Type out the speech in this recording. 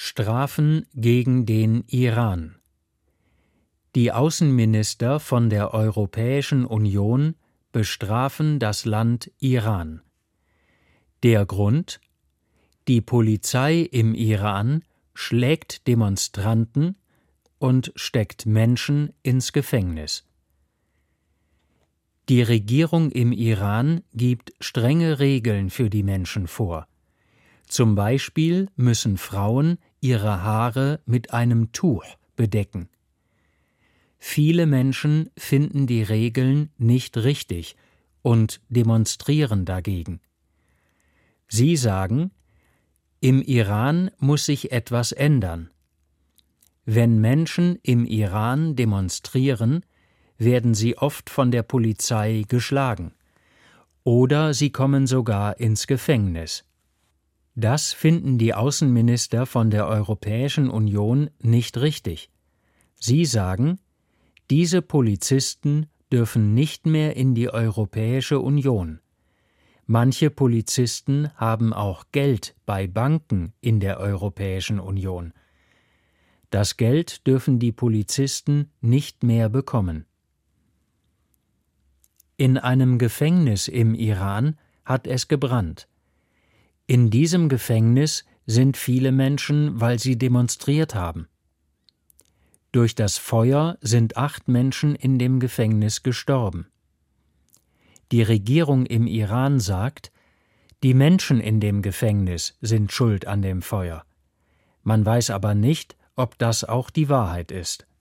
Strafen gegen den Iran. Die Außenminister von der Europäischen Union bestrafen das Land Iran. Der Grund: Die Polizei im Iran schlägt Demonstranten und steckt Menschen ins Gefängnis. Die Regierung im Iran gibt strenge Regeln für die Menschen vor. Zum Beispiel müssen Frauen ihre Haare mit einem Tuch bedecken. Viele Menschen finden die Regeln nicht richtig und demonstrieren dagegen. Sie sagen, im Iran muss sich etwas ändern. Wenn Menschen im Iran demonstrieren, werden sie oft von der Polizei geschlagen. Oder sie kommen sogar ins Gefängnis. Das finden die Außenminister von der Europäischen Union nicht richtig. Sie sagen, diese Polizisten dürfen nicht mehr in die Europäische Union. Manche Polizisten haben auch Geld bei Banken in der Europäischen Union. Das Geld dürfen die Polizisten nicht mehr bekommen. In einem Gefängnis im Iran hat es gebrannt. In diesem Gefängnis sind viele Menschen, weil sie demonstriert haben. Durch das Feuer sind 8 Menschen in dem Gefängnis gestorben. Die Regierung im Iran sagt, die Menschen in dem Gefängnis sind schuld an dem Feuer. Man weiß aber nicht, ob das auch die Wahrheit ist.